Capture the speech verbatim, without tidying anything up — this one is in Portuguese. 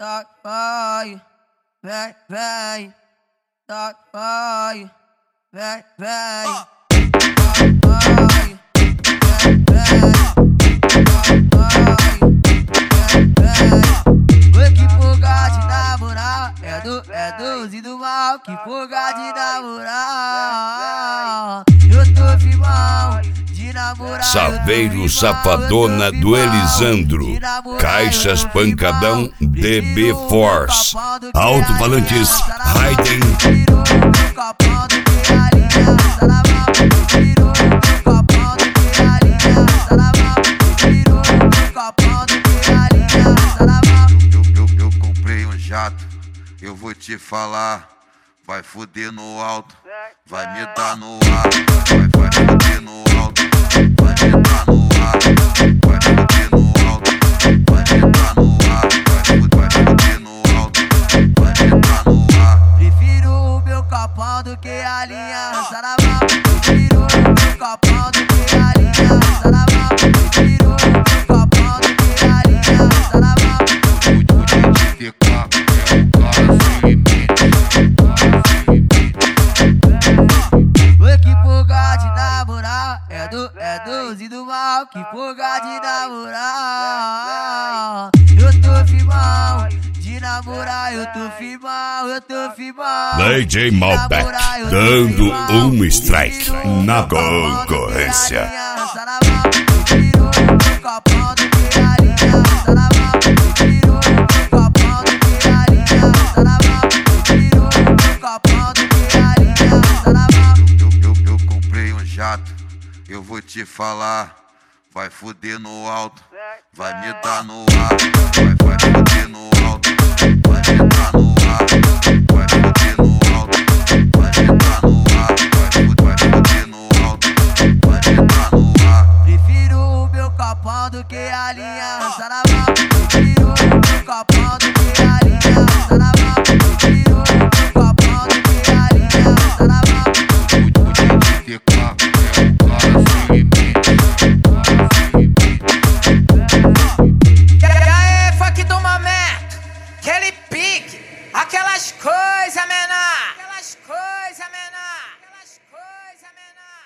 Tá, vai, vem, vem, tá, vai, vem, vem, tá, vai, vem, vem, tá, vai, vem, vem. Oi, que fuga de namorar, é do, é doze do mal, que fuga de namorar. Eu tô firmão de namorar. Saveiro Safadona do Elisandro, Caixas Pancadão D B Force, Alto-falantes Raiden. Eu comprei um jato, eu vou te falar. Vai fuder no alto, vai me dar no ar. Vai, vai fuder no alto, vai me dar no ar. Vai fuder no alto, vai me dar no ar. Vai, vai fuder no alto, vai me dar no ar. Prefiro o meu copão do que a linha saravá. Prefiro o meu copão do que a linha saravá. Prefiro o meu copão do que a linha saravá. O D J T K é o cara sem limite. Oi, que fuga de namorar, é do, é doze do mal, que fuga de namorar. Eu tô firmão de namorar, eu tô firmão, eu tô firmão. D J Malbec dando um strike na concorrência. Eu comprei um jato, eu vou te falar. Vai fuder no alto, vai me dar no ar. Vai, vai fuder no alto, vai me dar no ar. Vai fuder no alto, vai me dar no ar. Vai, vai fuder no alto, vai me dar no ar. Prefiro o meu copão do que a linha saravá. Prefiro o meu copão do que a linha saravá.